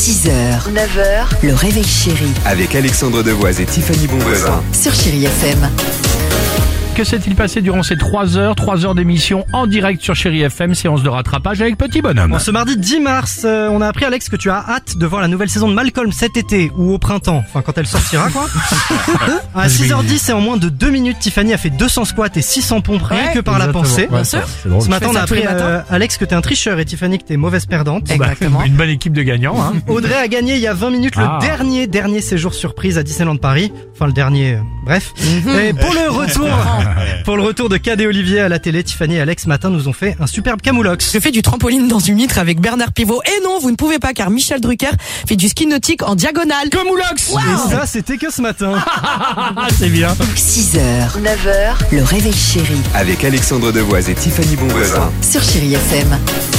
6h, 9h, le réveil chéri Avec Alexandre Devoise et Tiffany Bonvoisin. sur Chéri FM. Que s'est-il passé durant ces 3 heures d'émission en direct sur Chéri FM, séance de rattrapage avec Petit Bonhomme. Bon, ce mardi 10 mars, on a appris, Alex, que tu as hâte de voir la nouvelle saison de Malcolm cet été ou au printemps, enfin quand elle sortira quoi. À 6h10 et en moins de 2 minutes, Tiffany a fait 200 squats et 600 pompes rien que par la pensée. Ouais, c'est drôle. Ce matin, on a tous les appris, matins. Alex, que t'es un tricheur et Tiffany que t'es mauvaise perdante. Exactement. Une bonne équipe de gagnants, hein. Audrey a gagné il y a 20 minutes Ah. le dernier séjour surprise à Disneyland Paris. Enfin le dernier, bref. Et pour le retour de Cad et Olivier à la télé, Tiffany et Alex ce matin nous ont fait un superbe camoulox. Je fais du trampoline dans une huître avec Bernard Pivot. Et non, vous ne pouvez pas car Michel Drucker fait du ski nautique en diagonale. Camoulox. Et ça, c'était que ce matin. Ah, c'est bien. 6h, 9h, le réveil chéri Avec Alexandre Devoise et Tiffany Bonvoisin. sur Chéri FM.